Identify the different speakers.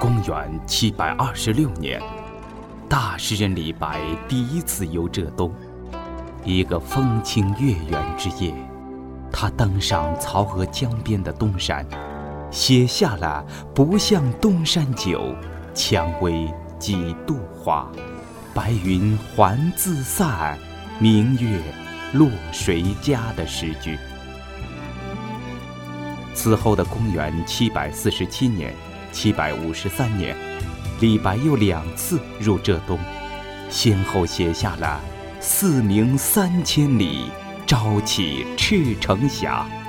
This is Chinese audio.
Speaker 1: 公元726年，大诗人李白第一次游浙东。一个风清月圆之夜，他登上曹娥江边的东山，写下了“不向东山久，蔷薇几度花。白云还自散，明月落谁家”的诗句。此后的公元747年、753年，李白又2次入浙东，先后写下了“四明3000里，朝起赤城霞”